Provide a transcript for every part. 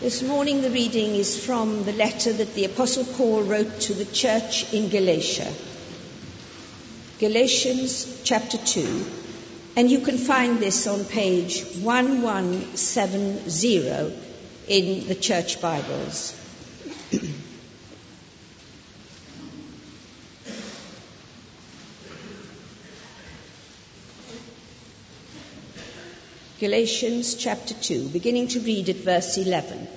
This morning the reading is from the letter that the Apostle Paul wrote to the church in Galatia. Galatians chapter 2, and you can find this on page 1170 in the church Bibles. Galatians chapter 2, beginning to read at verse 11.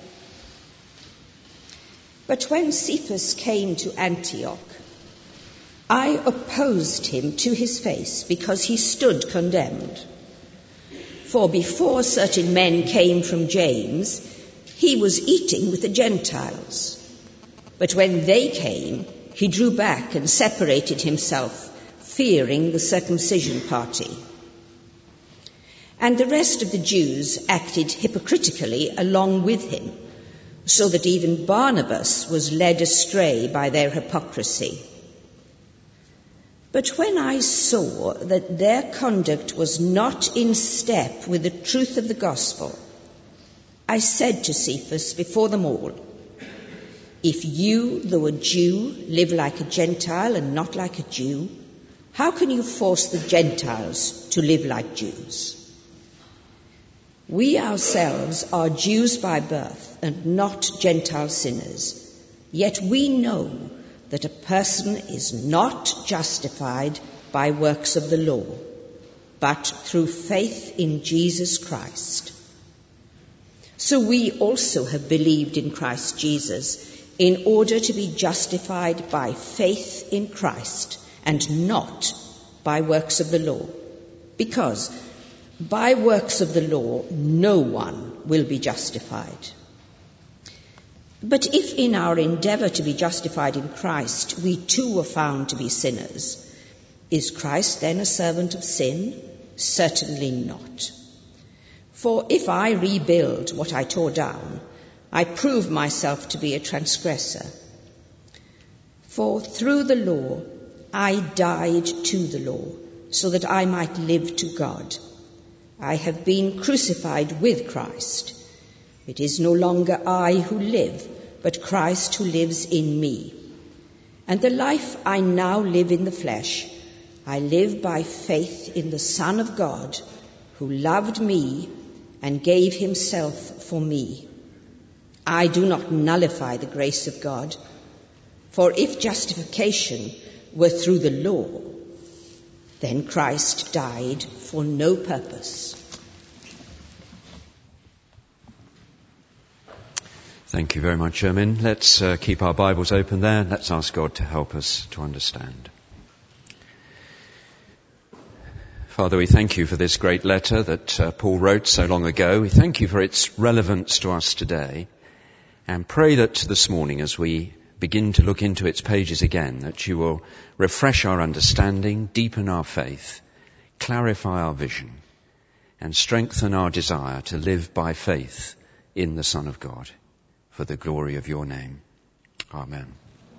But when Cephas came to Antioch, I opposed him to his face because he stood condemned. For before certain men came from James, he was eating with the Gentiles. But when they came, he drew back and separated himself, fearing the circumcision party. And the rest of the Jews acted hypocritically along with him, so that even Barnabas was led astray by their hypocrisy. But when I saw that their conduct was not in step with the truth of the gospel, I said to Cephas before them all, if you, though a Jew, live like a Gentile and not like a Jew, how can you force the Gentiles to live like Jews? We ourselves are Jews by birth and not Gentile sinners, yet we know that a person is not justified by works of the law, but through faith in Jesus Christ. So we also have believed in Christ Jesus in order to be justified by faith in Christ and not by works of the law, because by works of the law, no one will be justified. But if in our endeavour to be justified in Christ, we too were found to be sinners, is Christ then a servant of sin? Certainly not. For if I rebuild what I tore down, I prove myself to be a transgressor. For through the law, I died to the law, so that I might live to God. I have been crucified with Christ. It is no longer I who live, but Christ who lives in me. And the life I now live in the flesh, I live by faith in the Son of God, who loved me and gave himself for me. I do not nullify the grace of God, for if justification were through the law, then Christ died for no purpose. Thank you very much, Ermin. Let's keep our Bibles open there. Let's ask God to help us to understand. Father, we thank you for this great letter that Paul wrote so long ago. We thank you for its relevance to us today, and pray that this morning as we begin to look into its pages again, that you will refresh our understanding, deepen our faith, clarify our vision, and strengthen our desire to live by faith in the Son of God, for the glory of your name. Amen.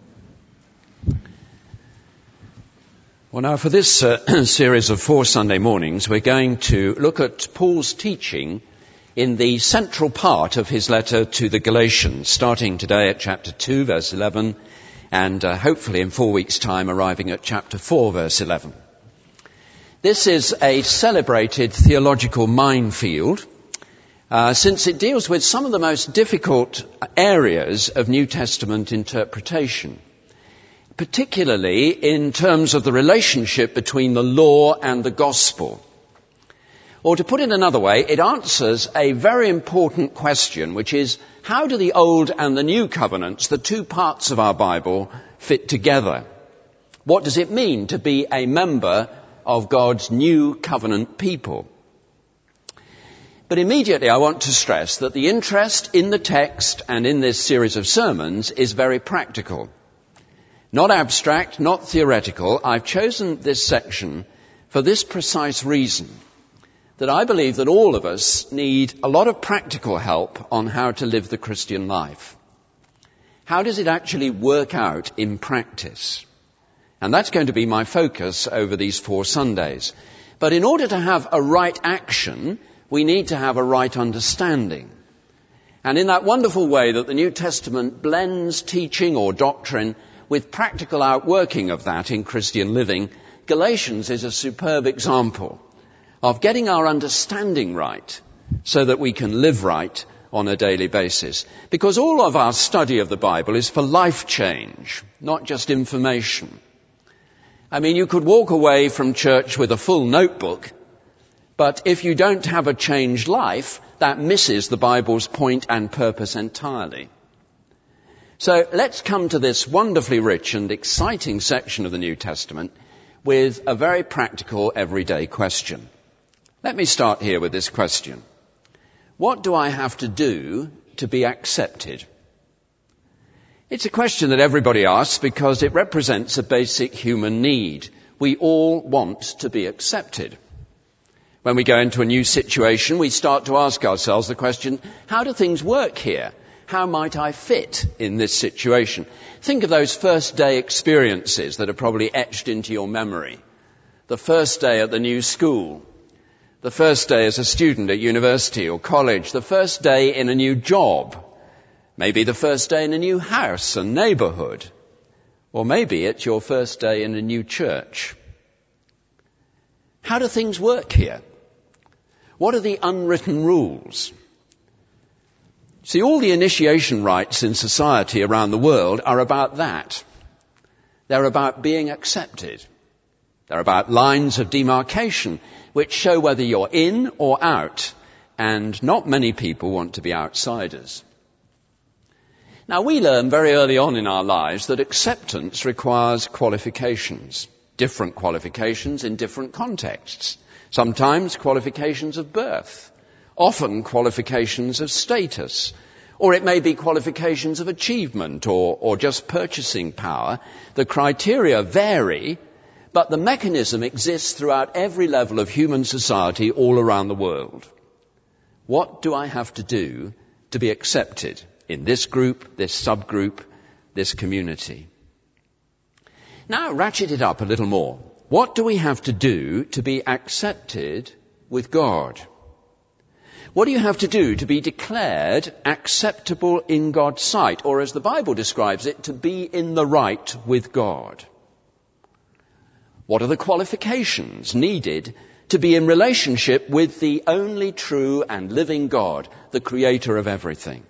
Well, now for this series of 4 Sunday mornings, we're going to look at Paul's teaching in the central part of his letter to the Galatians, starting today at chapter 2, verse 11, and hopefully in 4 weeks' time arriving at chapter 4, verse 11. This is a celebrated theological minefield, since it deals with some of the most difficult areas of New Testament interpretation, particularly in terms of the relationship between the law and the gospel. Or to put it another way, it answers a very important question, which is, how do the Old and the New Covenants, the two parts of our Bible, fit together? What does it mean to be a member of God's new covenant people? But immediately I want to stress that the interest in the text and in this series of sermons is very practical. Not abstract, not theoretical. I've chosen this section for this precise reason, that I believe that all of us need a lot of practical help on how to live the Christian life. How does it actually work out in practice? And that's going to be my focus over these 4 Sundays. But in order to have a right action, we need to have a right understanding. And in that wonderful way that the New Testament blends teaching or doctrine with practical outworking of that in Christian living, Galatians is a superb example of getting our understanding right so that we can live right on a daily basis. Because all of our study of the Bible is for life change, not just information. I mean, you could walk away from church with a full notebook, but if you don't have a changed life, that misses the Bible's point and purpose entirely. So let's come to this wonderfully rich and exciting section of the New Testament with a very practical, everyday question. Let me start here with this question. What do I have to do to be accepted? It's a question that everybody asks because it represents a basic human need. We all want to be accepted. When we go into a new situation, we start to ask ourselves the question, how do things work here? How might I fit in this situation? Think of those first day experiences that are probably etched into your memory. The first day at the new school, the first day as a student at university or college, the first day in a new job, maybe the first day in a new house and neighborhood, or maybe it's your first day in a new church. How do things work here? What are the unwritten rules? See, all the initiation rites in society around the world are about that. They're about being accepted. They're about lines of demarcation which show whether you're in or out, and not many people want to be outsiders. Now, we learn very early on in our lives that acceptance requires qualifications, different qualifications in different contexts. Sometimes qualifications of birth, often qualifications of status, or it may be qualifications of achievement or just purchasing power. The criteria vary, but the mechanism exists throughout every level of human society all around the world. What do I have to do to be accepted in this group, this subgroup, this community? Now, ratchet it up a little more. What do we have to do to be accepted with God? What do you have to do to be declared acceptable in God's sight, or as the Bible describes it, to be in the right with God? What are the qualifications needed to be in relationship with the only true and living God, the creator of everything?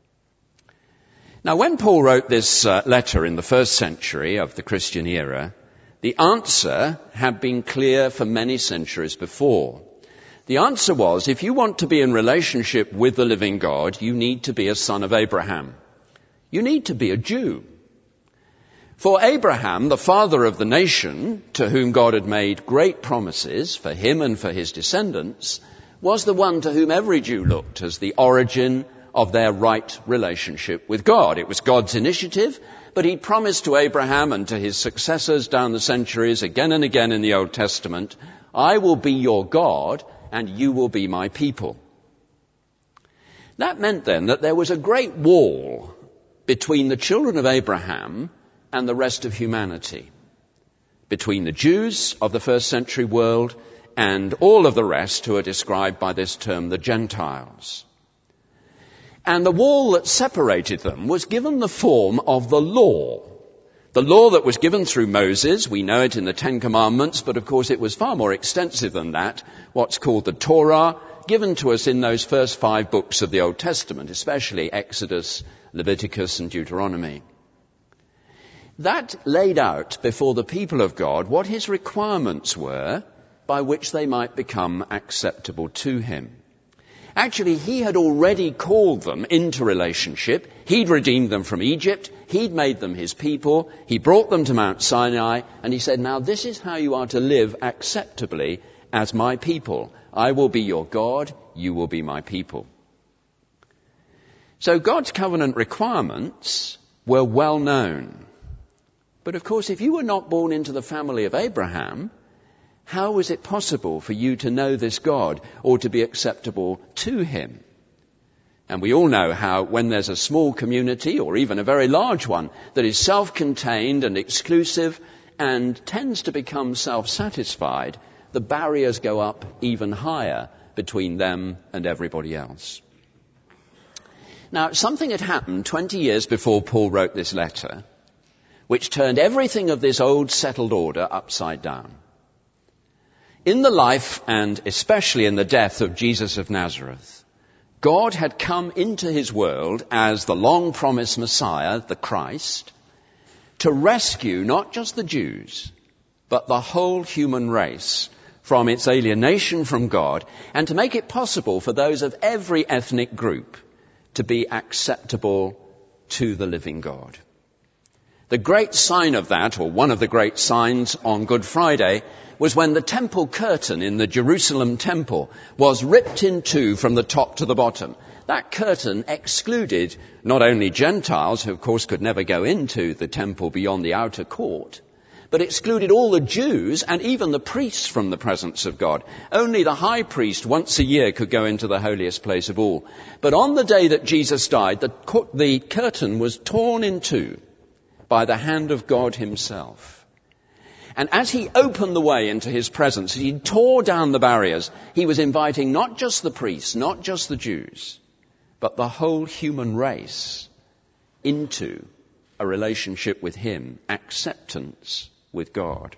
Now, when Paul wrote this letter in the first century of the Christian era, the answer had been clear for many centuries before. The answer was, if you want to be in relationship with the living God, you need to be a son of Abraham. You need to be a Jew. For Abraham, the father of the nation, to whom God had made great promises for him and for his descendants, was the one to whom every Jew looked as the origin of their right relationship with God. It was God's initiative, but he promised to Abraham and to his successors down the centuries again and again in the Old Testament, I will be your God and you will be my people. That meant then that there was a great wall between the children of Abraham and the rest of humanity, between the Jews of the first century world and all of the rest who are described by this term, the Gentiles. And the wall that separated them was given the form of the law. The law that was given through Moses, we know it in the Ten Commandments, but of course it was far more extensive than that, what's called the Torah, given to us in those first 5 books of the Old Testament, especially Exodus, Leviticus and Deuteronomy. That laid out before the people of God what his requirements were by which they might become acceptable to him. Actually, he had already called them into relationship. He'd redeemed them from Egypt. He'd made them his people. He brought them to Mount Sinai. And he said, now this is how you are to live acceptably as my people. I will be your God. You will be my people. So God's covenant requirements were well known. But of course, if you were not born into the family of Abraham, how was it possible for you to know this God or to be acceptable to him? And we all know how when there's a small community or even a very large one that is self-contained and exclusive and tends to become self-satisfied, the barriers go up even higher between them and everybody else. Now, something had happened 20 years before Paul wrote this letter, which turned everything of this old settled order upside down. In the life and especially in the death of Jesus of Nazareth, God had come into his world as the long-promised Messiah, the Christ, to rescue not just the Jews, but the whole human race from its alienation from God, and to make it possible for those of every ethnic group to be acceptable to the living God. The great sign of that, or one of the great signs on Good Friday, was when the temple curtain in the Jerusalem temple was ripped in two from the top to the bottom. That curtain excluded not only Gentiles, who of course could never go into the temple beyond the outer court, but excluded all the Jews and even the priests from the presence of God. Only the high priest once a year could go into the holiest place of all. But on the day that Jesus died, the curtain was torn in two by the hand of God himself. And as he opened the way into his presence, he tore down the barriers. He was inviting not just the priests, not just the Jews, but the whole human race into a relationship with him, acceptance with God.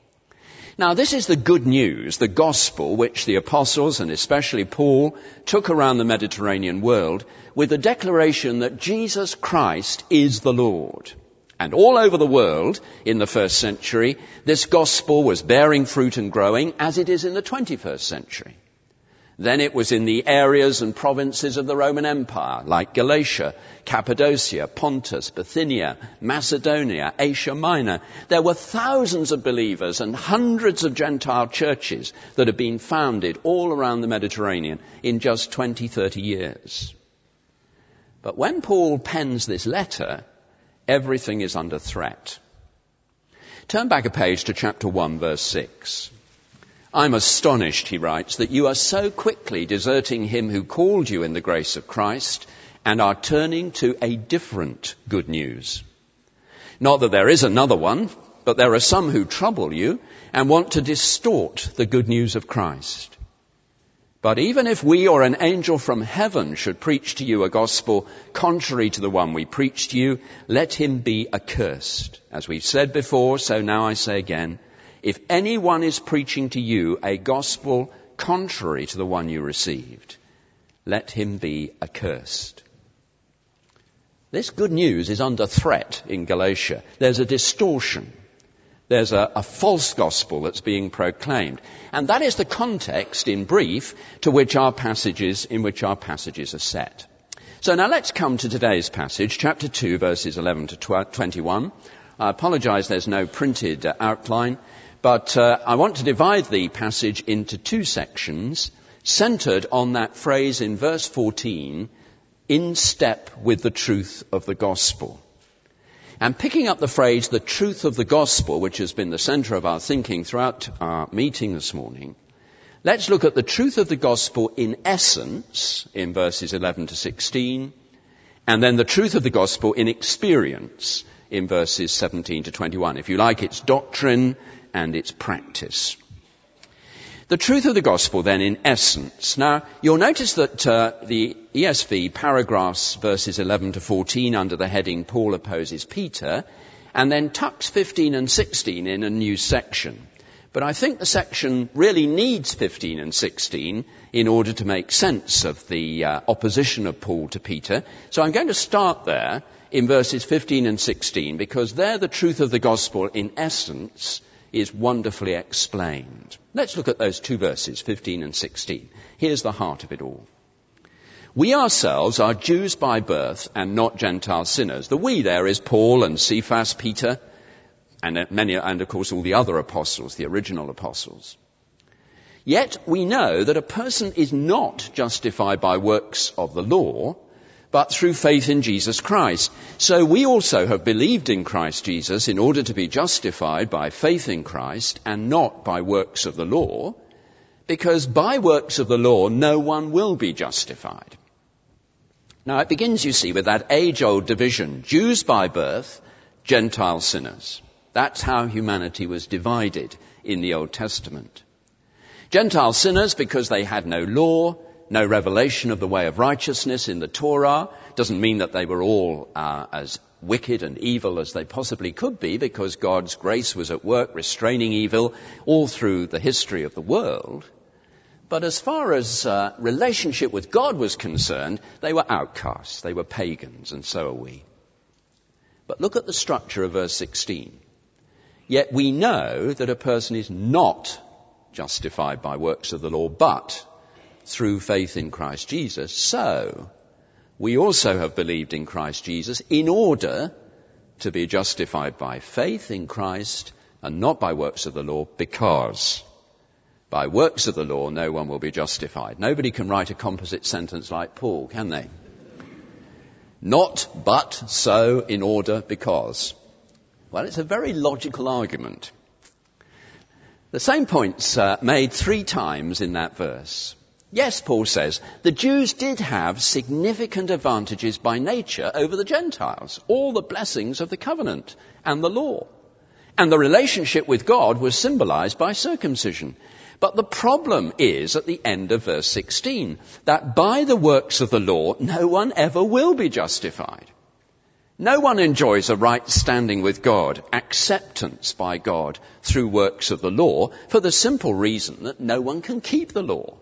Now, this is the good news, the gospel, which the apostles, and especially Paul, took around the Mediterranean world with the declaration that Jesus Christ is the Lord. And all over the world, in the first century, this gospel was bearing fruit and growing, as it is in the 21st century. Then it was in the areas and provinces of the Roman Empire, like Galatia, Cappadocia, Pontus, Bithynia, Macedonia, Asia Minor. There were thousands of believers and hundreds of Gentile churches that had been founded all around the Mediterranean in just 20, 30 years. But when Paul pens this letter, everything is under threat. Turn back a page to chapter 1, verse 6. I'm astonished, he writes, that you are so quickly deserting him who called you in the grace of Christ and are turning to a different good news. Not that there is another one, but there are some who trouble you and want to distort the good news of Christ. But even if we or an angel from heaven should preach to you a gospel contrary to the one we preach to you, let him be accursed. As we've said before, so now I say again, if anyone is preaching to you a gospel contrary to the one you received, let him be accursed. This good news is under threat in Galatia. There's a distortion. There's a false gospel that's being proclaimed. And that is the context, in brief, in which our passages are set. So now let's come to today's passage, chapter 2, verses 11 to 21. I apologize there's no printed outline, but I want to divide the passage into two sections, centered on that phrase in verse 14, in step with the truth of the gospel. And picking up the phrase, the truth of the gospel, which has been the center of our thinking throughout our meeting this morning, let's look at the truth of the gospel in essence, in verses 11 to 16, and then the truth of the gospel in experience, in verses 17 to 21. If you like, its doctrine and its practice. The truth of the gospel then in essence. Now, you'll notice that the ESV paragraphs verses 11 to 14 under the heading Paul opposes Peter, and then tucks 15 and 16 in a new section. But I think the section really needs 15 and 16 in order to make sense of the opposition of Paul to Peter. So I'm going to start there in verses 15 and 16, because there the truth of the gospel in essence is wonderfully explained. Let's look at those two verses, 15 and 16. Here's the heart of it all. We ourselves are Jews by birth and not Gentile sinners. The we there is Paul and Cephas, Peter, and of course all the other apostles, the original apostles. Yet we know that a person is not justified by works of the law, but through faith in Jesus Christ. So we also have believed in Christ Jesus in order to be justified by faith in Christ and not by works of the law, because by works of the law no one will be justified. Now it begins, you see, with that age-old division, Jews by birth, Gentile sinners. That's how humanity was divided in the Old Testament. Gentile sinners because they had no law, no revelation of the way of righteousness in the Torah. Doesn't mean that they were all as wicked and evil as they possibly could be, because God's grace was at work restraining evil all through the history of the world. But as far as relationship with God was concerned, they were outcasts, they were pagans, and so are we. But look at the structure of verse 16. Yet we know that a person is not justified by works of the law, but through faith in Christ Jesus. So we also have believed in Christ Jesus in order to be justified by faith in Christ and not by works of the law, because by works of the law no one will be justified. Nobody can write a composite sentence like Paul, can they? Not, but, so, in order, because. Well, it's a very logical argument. The same point's made 3 times in that verse. Yes, Paul says, the Jews did have significant advantages by nature over the Gentiles, all the blessings of the covenant and the law. And the relationship with God was symbolized by circumcision. But the problem is at the end of verse 16, that by the works of the law, no one ever will be justified. No one enjoys a right standing with God, acceptance by God through works of the law, for the simple reason that no one can keep the law.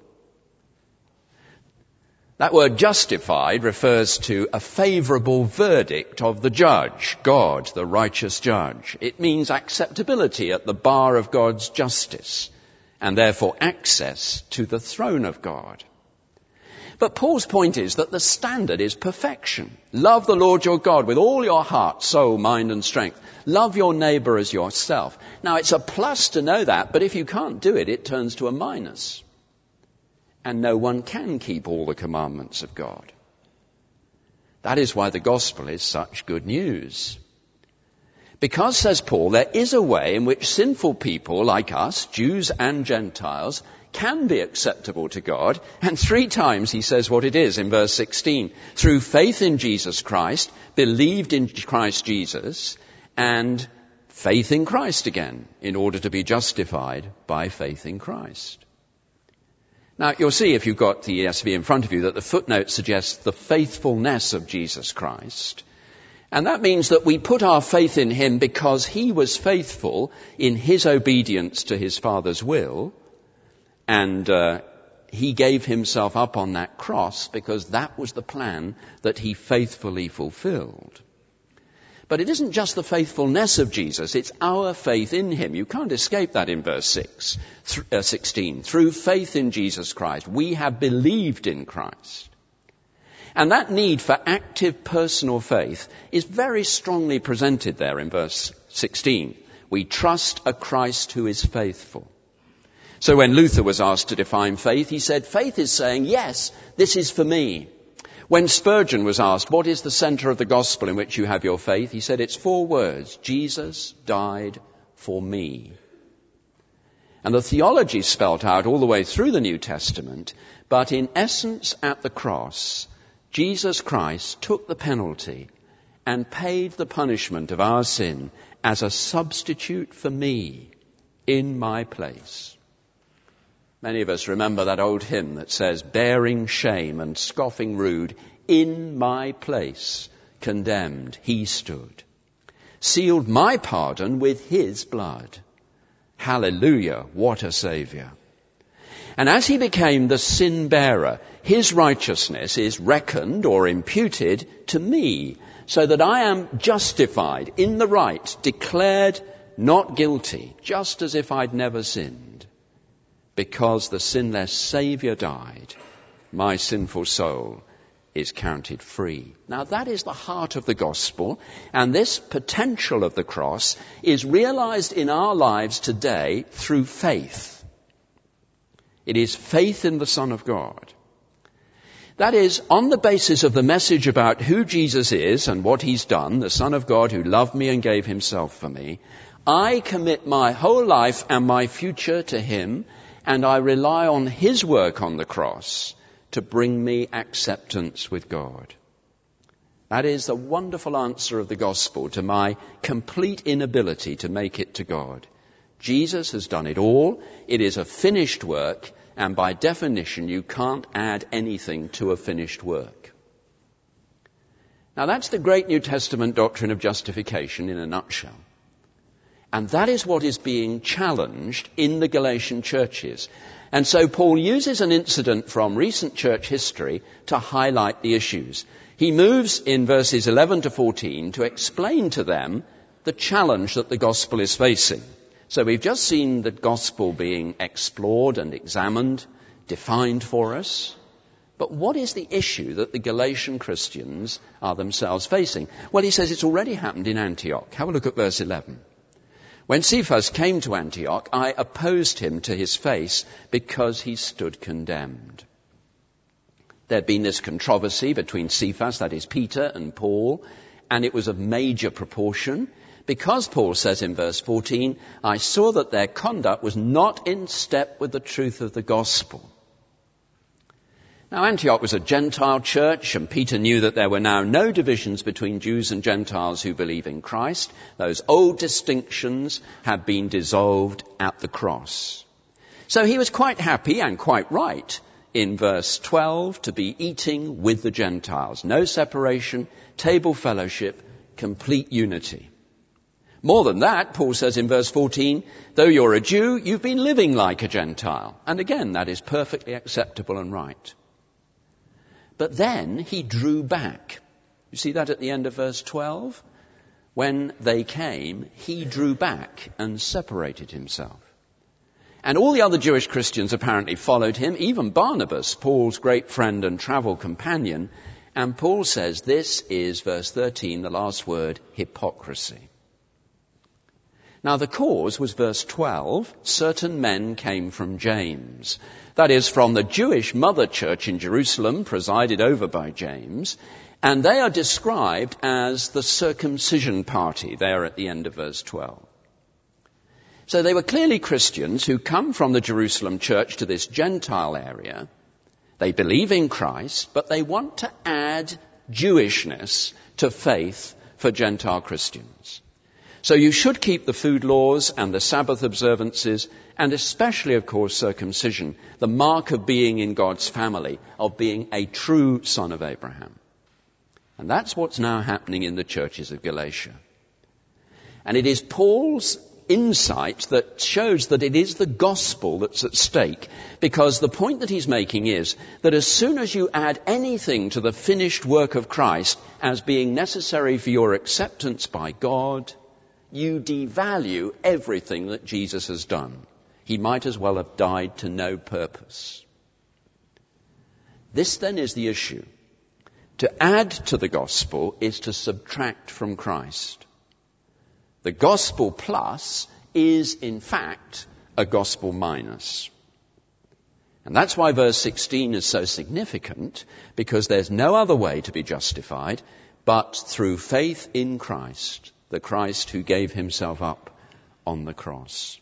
That word justified refers to a favourable verdict of the judge, God, the righteous judge. It means acceptability at the bar of God's justice, and therefore access to the throne of God. But Paul's point is that the standard is perfection. Love the Lord your God with all your heart, soul, mind and strength. Love your neighbour as yourself. Now, it's a plus to know that, but if you can't do it, it turns to a minus. And no one can keep all the commandments of God. That is why the gospel is such good news. Because, says Paul, there is a way in which sinful people like us, Jews and Gentiles, can be acceptable to God. And 3 times he says what it is in verse 16. Through faith in Jesus Christ, believed in Christ Jesus, and faith in Christ again, in order to be justified by faith in Christ. Now, you'll see if you've got the ESV in front of you that the footnote suggests the faithfulness of Jesus Christ. And that means that we put our faith in him because he was faithful in his obedience to his Father's will, and he gave himself up on that cross because that was the plan that he faithfully fulfilled. But it isn't just the faithfulness of Jesus, it's our faith in him. You can't escape that in verse 16. Through faith in Jesus Christ, we have believed in Christ. And that need for active personal faith is very strongly presented there in verse 16. We trust a Christ who is faithful. So when Luther was asked to define faith, he said, faith is saying, yes, this is for me. When Spurgeon was asked, what is the centre of the gospel in which you have your faith? He said, it's 4 words, Jesus died for me. And the theology is spelt out all the way through the New Testament, but in essence at the cross, Jesus Christ took the penalty and paid the punishment of our sin as a substitute for me in my place. Many of us remember that old hymn that says, bearing shame and scoffing rude, in my place condemned he stood, sealed my pardon with his blood. Hallelujah, what a Saviour. And as he became the sin bearer, his righteousness is reckoned or imputed to me, so that I am justified in the right, declared not guilty, just as if I'd never sinned. Because the sinless Saviour died, my sinful soul is counted free. Now that is the heart of the gospel, and this potential of the cross is realized in our lives today through faith. It is faith in the Son of God. That is, on the basis of the message about who Jesus is and what he's done, the Son of God who loved me and gave himself for me, I commit my whole life and my future to him, and I rely on his work on the cross to bring me acceptance with God. That is the wonderful answer of the gospel to my complete inability to make it to God. Jesus has done it all. It is a finished work, and by definition you can't add anything to a finished work. Now that's the great New Testament doctrine of justification in a nutshell. And that is what is being challenged in the Galatian churches. And so Paul uses an incident from recent church history to highlight the issues. He moves in verses 11 to 14 to explain to them the challenge that the gospel is facing. So we've just seen the gospel being explored and examined, defined for us. But what is the issue that the Galatian Christians are themselves facing? Well, he says it's already happened in Antioch. Have a look at verse 11. When Cephas came to Antioch, I opposed him to his face because he stood condemned. There'd been this controversy between Cephas, that is Peter, and Paul, and it was of major proportion because Paul says in verse 14, I saw that their conduct was not in step with the truth of the gospel. Now, Antioch was a Gentile church, and Peter knew that there were now no divisions between Jews and Gentiles who believe in Christ. Those old distinctions had been dissolved at the cross. So he was quite happy and quite right in verse 12 to be eating with the Gentiles. No separation, table fellowship, complete unity. More than that, Paul says in verse 14, though you're a Jew, you've been living like a Gentile. And again, that is perfectly acceptable and right. But then he drew back. You see that at the end of verse 12? When they came, he drew back and separated himself. And all the other Jewish Christians apparently followed him, even Barnabas, Paul's great friend and travel companion. And Paul says this is, verse 13, the last word, hypocrisy. Now the cause was verse 12, certain men came from James. That is, from the Jewish mother church in Jerusalem, presided over by James, and they are described as the circumcision party there at the end of verse 12. So they were clearly Christians who come from the Jerusalem church to this Gentile area. They believe in Christ, but they want to add Jewishness to faith for Gentile Christians. So you should keep the food laws and the Sabbath observances, and especially, of course, circumcision, the mark of being in God's family, of being a true son of Abraham. And that's what's now happening in the churches of Galatia. And it is Paul's insight that shows that it is the gospel that's at stake, because the point that he's making is that as soon as you add anything to the finished work of Christ as being necessary for your acceptance by God, you devalue everything that Jesus has done. He might as well have died to no purpose. This then is the issue. To add to the gospel is to subtract from Christ. The gospel plus is, in fact, a gospel minus. And that's why verse 16 is so significant, because there's no other way to be justified but through faith in Christ, the Christ who gave himself up on the cross.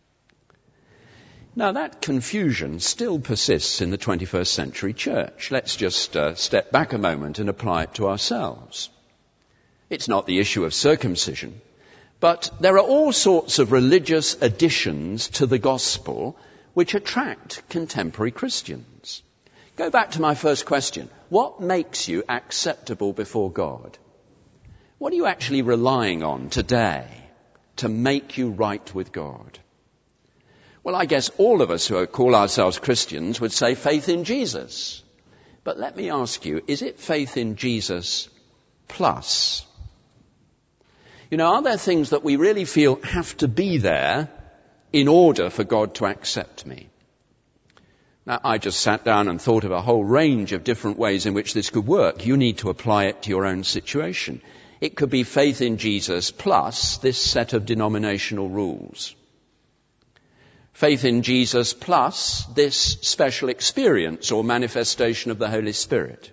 Now that confusion still persists in the 21st century church. Let's just step back a moment and apply it to ourselves. It's not the issue of circumcision, but there are all sorts of religious additions to the gospel which attract contemporary Christians. Go back to my first question. What makes you acceptable before God? What are you actually relying on today to make you right with God? Well, I guess all of us who call ourselves Christians would say faith in Jesus. But let me ask you, is it faith in Jesus plus? You know, are there things that we really feel have to be there in order for God to accept me? Now, I just sat down and thought of a whole range of different ways in which this could work. You need to apply it to your own situation. It could be faith in Jesus plus this set of denominational rules. Faith in Jesus plus this special experience or manifestation of the Holy Spirit.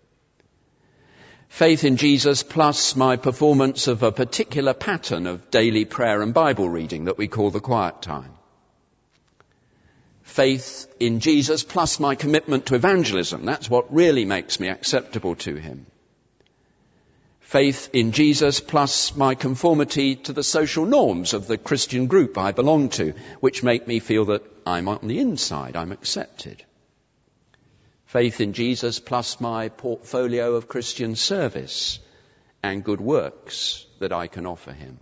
Faith in Jesus plus my performance of a particular pattern of daily prayer and Bible reading that we call the quiet time. Faith in Jesus plus my commitment to evangelism. That's what really makes me acceptable to him. Faith in Jesus plus my conformity to the social norms of the Christian group I belong to, which make me feel that I'm on the inside, I'm accepted. Faith in Jesus plus my portfolio of Christian service and good works that I can offer him.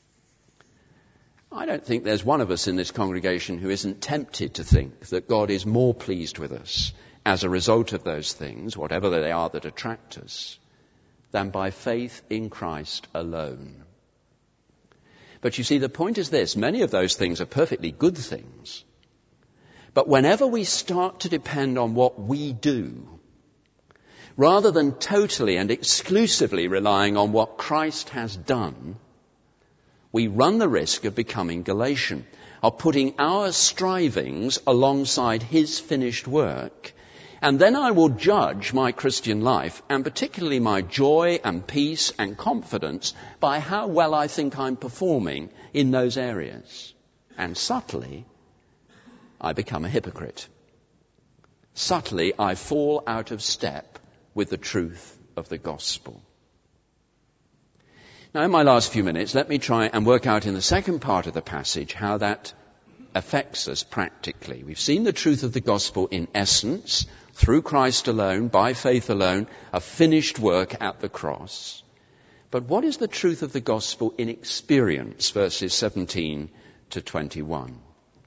I don't think there's one of us in this congregation who isn't tempted to think that God is more pleased with us as a result of those things, whatever they are that attract us, than by faith in Christ alone. But you see, the point is this: many of those things are perfectly good things. But whenever we start to depend on what we do, rather than totally and exclusively relying on what Christ has done, we run the risk of becoming Galatian, of putting our strivings alongside his finished work. And then I will judge my Christian life, and particularly my joy and peace and confidence, by how well I think I'm performing in those areas. And subtly, I become a hypocrite. Subtly, I fall out of step with the truth of the gospel. Now, in my last few minutes, let me try and work out in the second part of the passage how that affects us practically. We've seen the truth of the gospel in essence, through Christ alone, by faith alone, a finished work at the cross. But what is the truth of the gospel in experience, verses 17 to 21?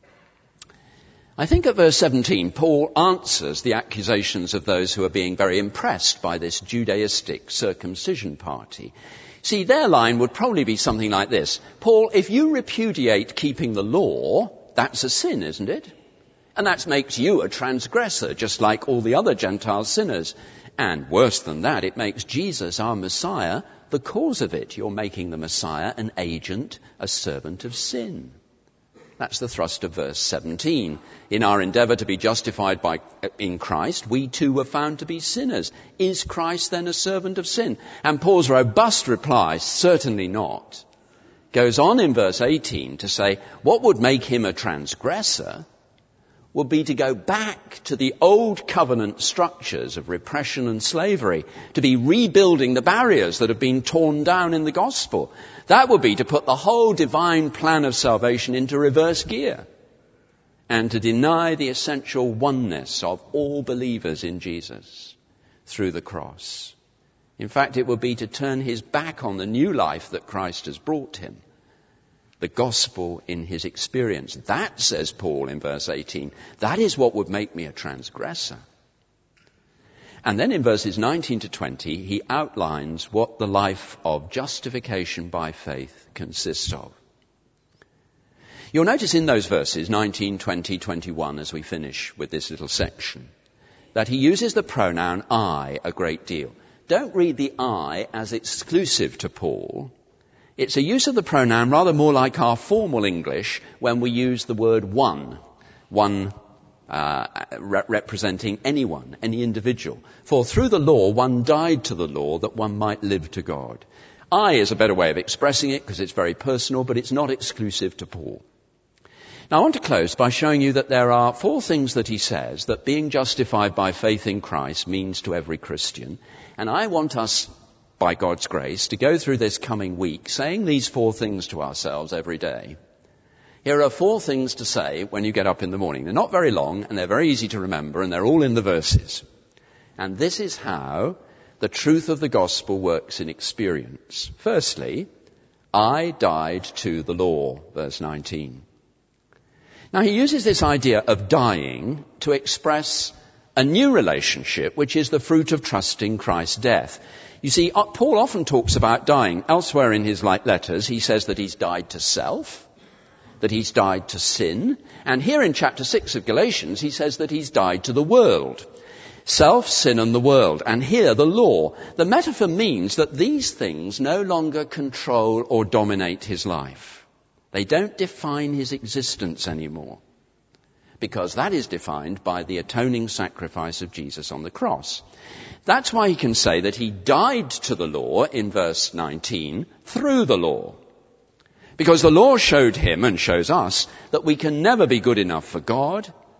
I think at verse 17, Paul answers the accusations of those who are being very impressed by this Judaistic circumcision party. See, their line would probably be something like this: Paul, if you repudiate keeping the law, that's a sin, isn't it? And that makes you a transgressor, just like all the other Gentile sinners. And worse than that, it makes Jesus, our Messiah, the cause of it. You're making the Messiah an agent, a servant of sin. That's the thrust of verse 17. In our endeavour to be justified in Christ, we too were found to be sinners. Is Christ then a servant of sin? And Paul's robust reply, certainly not, goes on in verse 18 to say what would make him a transgressor would be to go back to the old covenant structures of repression and slavery, to be rebuilding the barriers that have been torn down in the gospel. That would be to put the whole divine plan of salvation into reverse gear and to deny the essential oneness of all believers in Jesus through the cross. In fact, it would be to turn his back on the new life that Christ has brought him, the gospel in his experience. That, says Paul in verse 18, that is what would make me a transgressor. And then in verses 19 to 20, he outlines what the life of justification by faith consists of. You'll notice in those verses, 19, 20, 21, as we finish with this little section, that he uses the pronoun I a great deal. Don't read the I as exclusive to Paul. It's a use of the pronoun rather more like our formal English when we use the word one representing anyone, any individual. For through the law, one died to the law that one might live to God. I is a better way of expressing it because it's very personal, but it's not exclusive to Paul. Now I want to close by showing you that there are 4 things that he says that being justified by faith in Christ means to every Christian. And I want us, by God's grace, to go through this coming week saying these 4 things to ourselves every day. Here are 4 things to say when you get up in the morning. They're not very long and they're very easy to remember and they're all in the verses. And this is how the truth of the gospel works in experience. Firstly, I died to the law, verse 19. Now he uses this idea of dying to express a new relationship, which is the fruit of trusting Christ's death. You see, Paul often talks about dying. Elsewhere in his letters, he says that he's died to self, that he's died to sin. And here in chapter 6 of Galatians, he says that he's died to the world. Self, sin, and the world. And here, the law. The metaphor means that these things no longer control or dominate his life. They don't define his existence anymore, because that is defined by the atoning sacrifice of Jesus on the cross. That's why he can say that he died to the law in verse 19 through the law. Because the law showed him and shows us that we can never be good enough for God,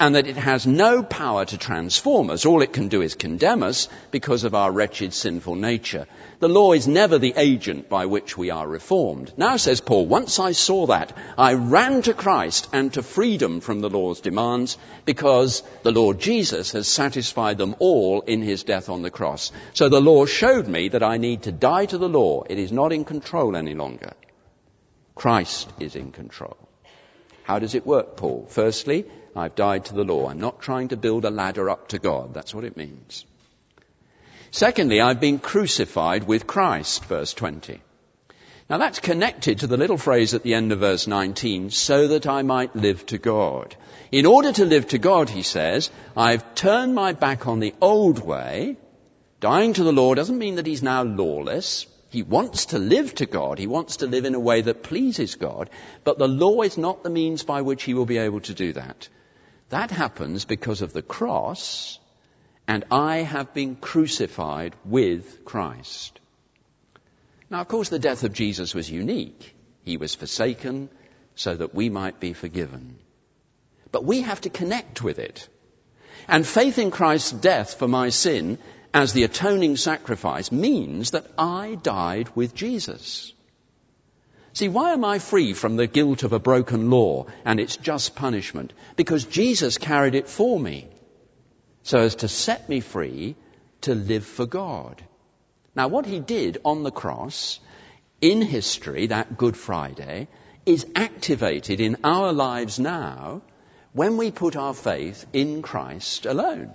and that it has no power to transform us. All it can do is condemn us because of our wretched sinful nature. The law is never the agent by which we are reformed. Now, says Paul, once I saw that, I ran to Christ and to freedom from the law's demands, because the Lord Jesus has satisfied them all in his death on the cross. So the law showed me that I need to die to the law. It is not in control any longer. Christ is in control. How does it work, Paul? Firstly, I've died to the law. I'm not trying to build a ladder up to God. That's what it means. Secondly, I've been crucified with Christ, verse 20. Now that's connected to the little phrase at the end of verse 19, so that I might live to God. In order to live to God, he says, I've turned my back on the old way. Dying to the law doesn't mean that he's now lawless. He wants to live to God. He wants to live in a way that pleases God. But the law is not the means by which he will be able to do that. That happens because of the cross, and I have been crucified with Christ. Now, of course, the death of Jesus was unique. He was forsaken so that we might be forgiven. But we have to connect with it. And faith in Christ's death for my sin as the atoning sacrifice means that I died with Jesus. See, why am I free from the guilt of a broken law and its just punishment? Because Jesus carried it for me, so as to set me free to live for God. Now, what he did on the cross, in history, that Good Friday, is activated in our lives now when we put our faith in Christ alone.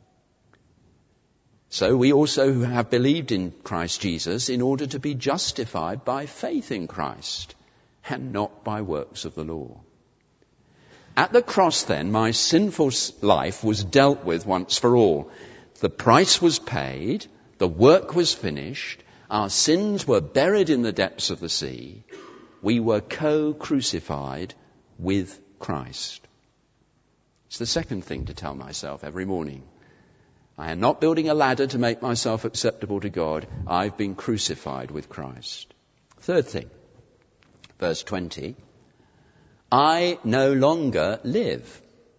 So we also have believed in Christ Jesus in order to be justified by faith in Christ and not by works of the law. At the cross then, my sinful life was dealt with once for all. The price was paid, the work was finished, our sins were buried in the depths of the sea. We were co-crucified with Christ. It's the second thing to tell myself every morning. I am not building a ladder to make myself acceptable to God. I've been crucified with Christ. Third thing, verse 20. I no longer live.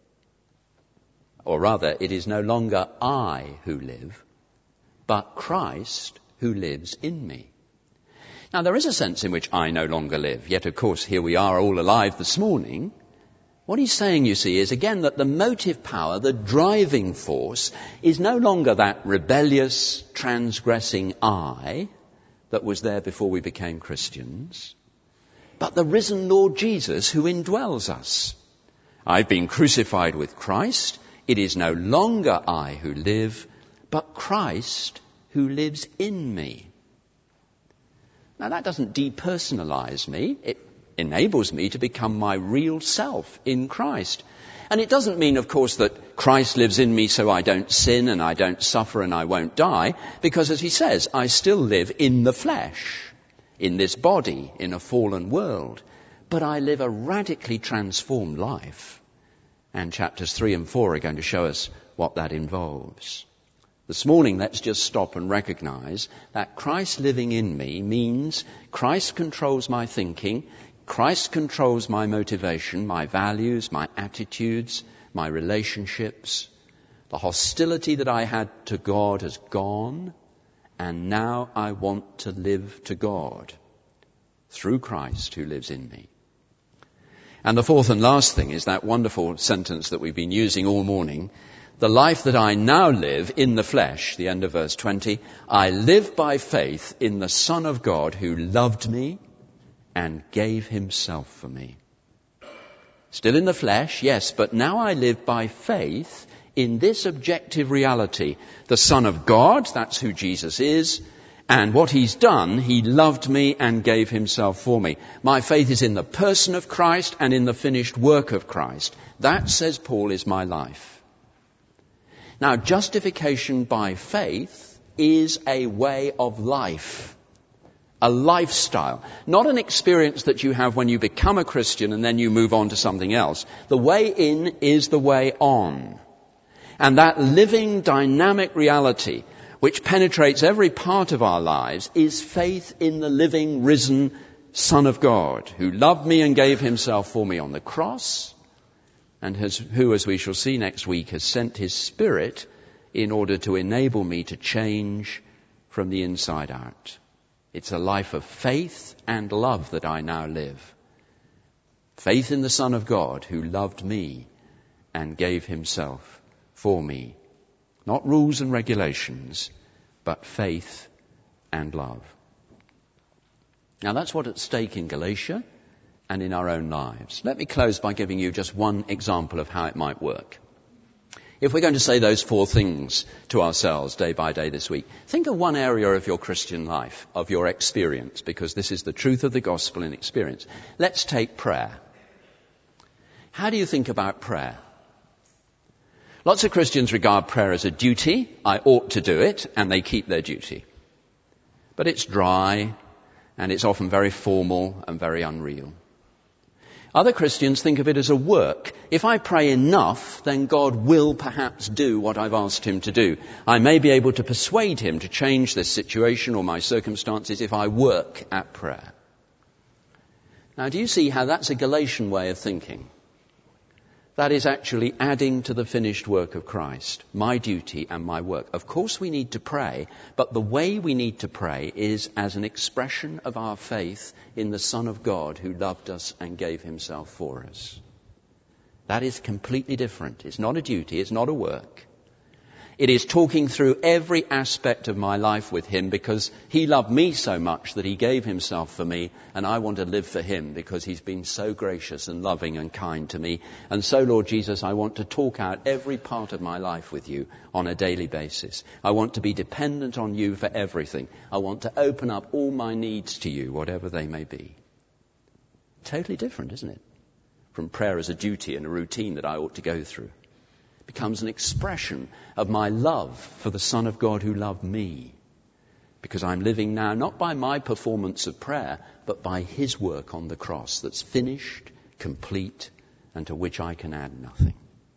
Or rather, it is no longer I who live, but Christ who lives in me. Now, there is a sense in which I no longer live. Yet, of course, here we are all alive this morning. What he's saying, you see, is again that the motive power, the driving force, is no longer that rebellious, transgressing I that was there before we became Christians, but the risen Lord Jesus who indwells us. I've been crucified with Christ. It is no longer I who live, but Christ who lives in me. Now that doesn't depersonalize me. It enables me to become my real self in Christ. And it doesn't mean, of course, that Christ lives in me so I don't sin and I don't suffer and I won't die, because as he says, I still live in the flesh, in this body, in a fallen world. But I live a radically transformed life. And chapters 3 and 4 are going to show us what that involves. This morning, let's just stop and recognize that Christ living in me means Christ controls my thinking, Christ controls my motivation, my values, my attitudes, my relationships. The hostility that I had to God has gone, and now I want to live to God through Christ who lives in me. And the fourth and last thing is that wonderful sentence that we've been using all morning. The life that I now live in the flesh, the end of verse 20, I live by faith in the Son of God who loved me and gave himself for me. Still in the flesh, yes, but now I live by faith in this objective reality. The Son of God, that's who Jesus is, and what he's done, he loved me and gave himself for me. My faith is in the person of Christ and in the finished work of Christ. That, says Paul, is my life. Now, justification by faith is a way of life, a lifestyle, not an experience that you have when you become a Christian and then you move on to something else. The way in is the way on. And that living, dynamic reality which penetrates every part of our lives is faith in the living, risen Son of God who loved me and gave himself for me on the cross and who, as we shall see next week, has sent his Spirit in order to enable me to change from the inside out. It's a life of faith and love that I now live. Faith in the Son of God who loved me and gave himself for me. Not rules and regulations, but faith and love. Now that's what's at stake in Galatia and in our own lives. Let me close by giving you just one example of how it might work. If we're going to say those 4 things to ourselves day by day this week, think of one area of your Christian life, of your experience, because this is the truth of the gospel in experience. Let's take prayer. How do you think about prayer? Lots of Christians regard prayer as a duty. I ought to do it, and they keep their duty. But it's dry, and it's often very formal and very unreal. Other Christians think of it as a work. If I pray enough, then God will perhaps do what I've asked him to do. I may be able to persuade him to change this situation or my circumstances if I work at prayer. Now, do you see how that's a Galatian way of thinking? That is actually adding to the finished work of Christ, my duty and my work. Of course we need to pray, but the way we need to pray is as an expression of our faith in the Son of God who loved us and gave himself for us. That is completely different. It's not a duty, it's not a work. It is talking through every aspect of my life with him because he loved me so much that he gave himself for me, and I want to live for him because he's been so gracious and loving and kind to me. And so, Lord Jesus, I want to talk out every part of my life with you on a daily basis. I want to be dependent on you for everything. I want to open up all my needs to you, whatever they may be. Totally different, isn't it? From prayer as a duty and a routine that I ought to go through. Becomes an expression of my love for the Son of God who loved me. Because I'm living now not by my performance of prayer, but by his work on the cross that's finished, complete, and to which I can add nothing.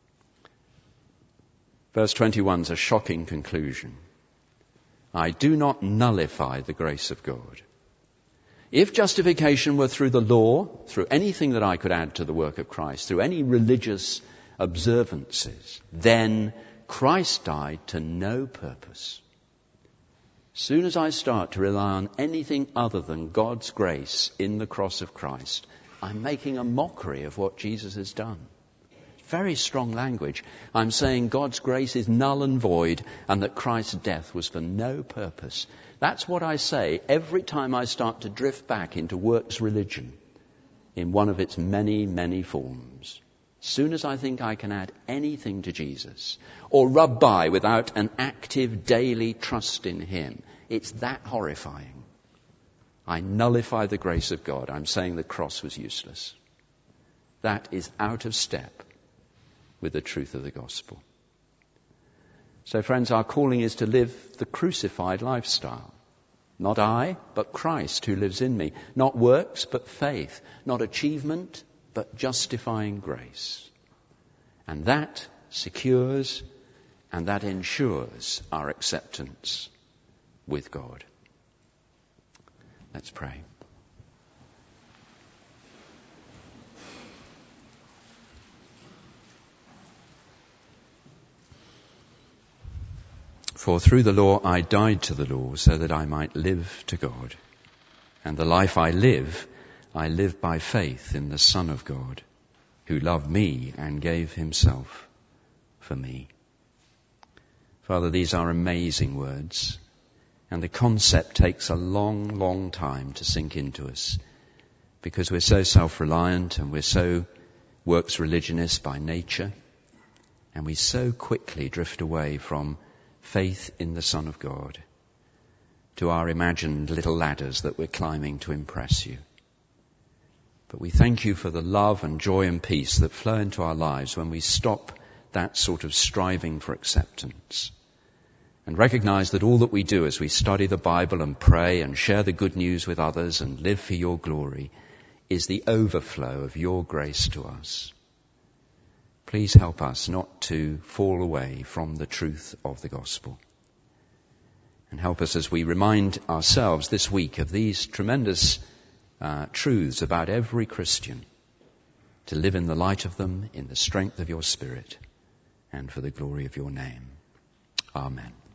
Verse 21 is a shocking conclusion. I do not nullify the grace of God. If justification were through the law, through anything that I could add to the work of Christ, through any religious observances, then Christ died to no purpose. Soon as I start to rely on anything other than God's grace in the cross of Christ, I'm making a mockery of what Jesus has done. Very strong language. I'm saying God's grace is null and void and that Christ's death was for no purpose. That's what I say every time I start to drift back into works religion in one of its many, many forms. Soon as I think I can add anything to Jesus or rub by without an active daily trust in him, it's that horrifying. I nullify the grace of God. I'm saying the cross was useless. That is out of step with the truth of the gospel. So friends, our calling is to live the crucified lifestyle. Not I, but Christ who lives in me. Not works, but faith. Not achievement, but justifying grace. And that secures and that ensures our acceptance with God. Let's pray. For through the law I died to the law so that I might live to God. And the life I live by faith in the Son of God, who loved me and gave himself for me. Father, these are amazing words, and the concept takes a long, long time to sink into us, because we're so self-reliant and we're so works religionist by nature, and we so quickly drift away from faith in the Son of God to our imagined little ladders that we're climbing to impress you. But we thank you for the love and joy and peace that flow into our lives when we stop that sort of striving for acceptance and recognize that all that we do as we study the Bible and pray and share the good news with others and live for your glory is the overflow of your grace to us. Please help us not to fall away from the truth of the gospel. And help us as we remind ourselves this week of these tremendous truths about every Christian. to live in the light of them, in the strength of your Spirit, and for the glory of your name. Amen.